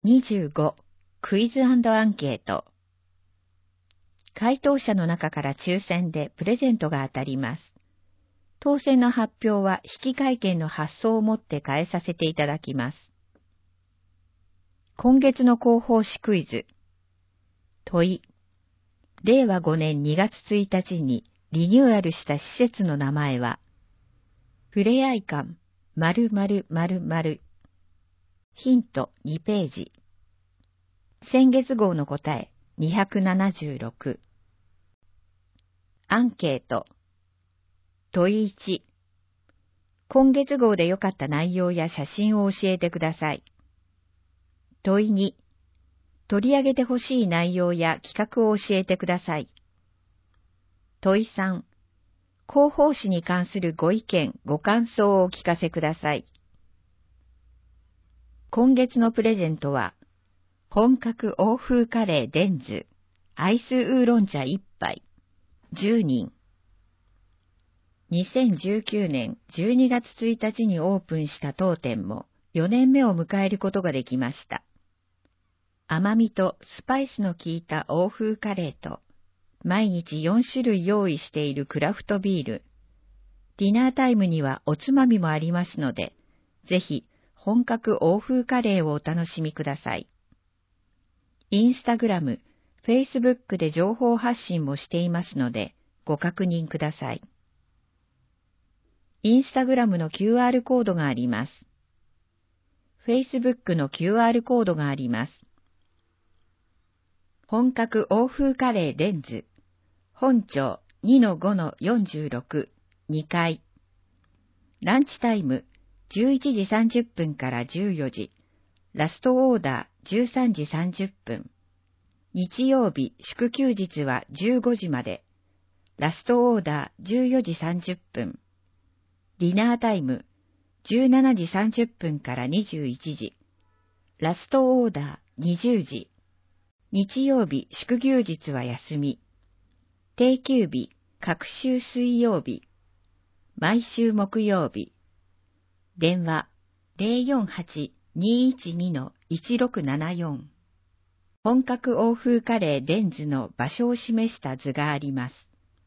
25クイズ&アンケート。回答者の中から抽選でプレゼントが当たります。当選の発表は引換券の発送をもって返させていただきます。今月の広報誌クイズ。問い。令和5年2月1日にリニューアルした施設の名前は、ふれあい館〇〇〇〇。ヒント2ページ。先月号の答え276。アンケート。問い1。今月号で良かった内容や写真を教えてください。問い2。取り上げてほしい内容や企画を教えてください。問い3。広報誌に関するご意見、ご感想をお聞かせください。今月のプレゼントは、本格欧風カレーデンズ、アイスウーロン茶1杯、10人。2019年12月1日にオープンした当店も4年目を迎えることができました。甘みとスパイスの効いた欧風カレーと、毎日4種類用意しているクラフトビール、ディナータイムにはおつまみもありますので、ぜひ本格欧風カレーをお楽しみください。インスタグラム、フェイスブックで情報発信もしていますので、ご確認ください。インスタグラムの QR コードがあります。フェイスブックの QR コードがあります。本格欧風カレーデンズ、本町 2-5-46、2階。ランチタイム、11時30分から14時。ラストオーダー13時30分。日曜日祝休日は15時まで。ラストオーダー14時30分。ディナータイム17時30分から21時。ラストオーダー20時。日曜日祝休日は休み。定休日各週水曜日。毎週木曜日。電話 048-212-1674。本格欧風カレーデンズの場所を示した図があります。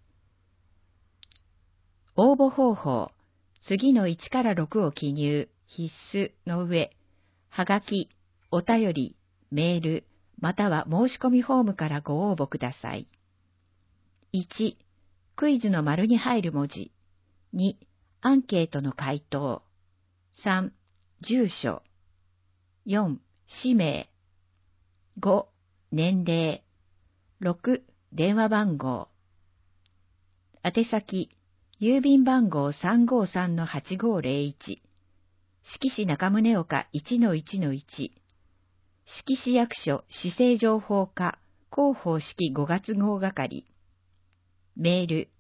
応募方法。次の1から6を記入、必須の上、はがき、お便り、メール、または申し込みフォームからご応募ください。1、クイズの丸に入る文字。2、アンケートの回答。3、住所。4、氏名。5、年齢。6、電話番号。宛先、郵便番号 353-8501。志木市中宗岡 1-1-1。志木市役所市政情報課広報式5月号係。メール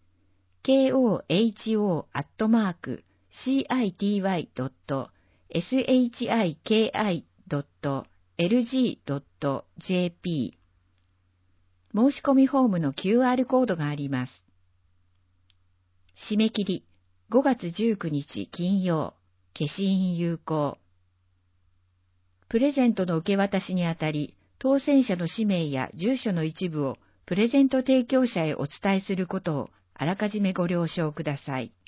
koho.city.shiki.lg.jp。 申し込みフォームの QR コードがあります。締め切り5月19日金曜、消印有効。プレゼントの受け渡しにあたり、当選者の氏名や住所の一部をプレゼント提供者へお伝えすることをあらかじめご了承ください。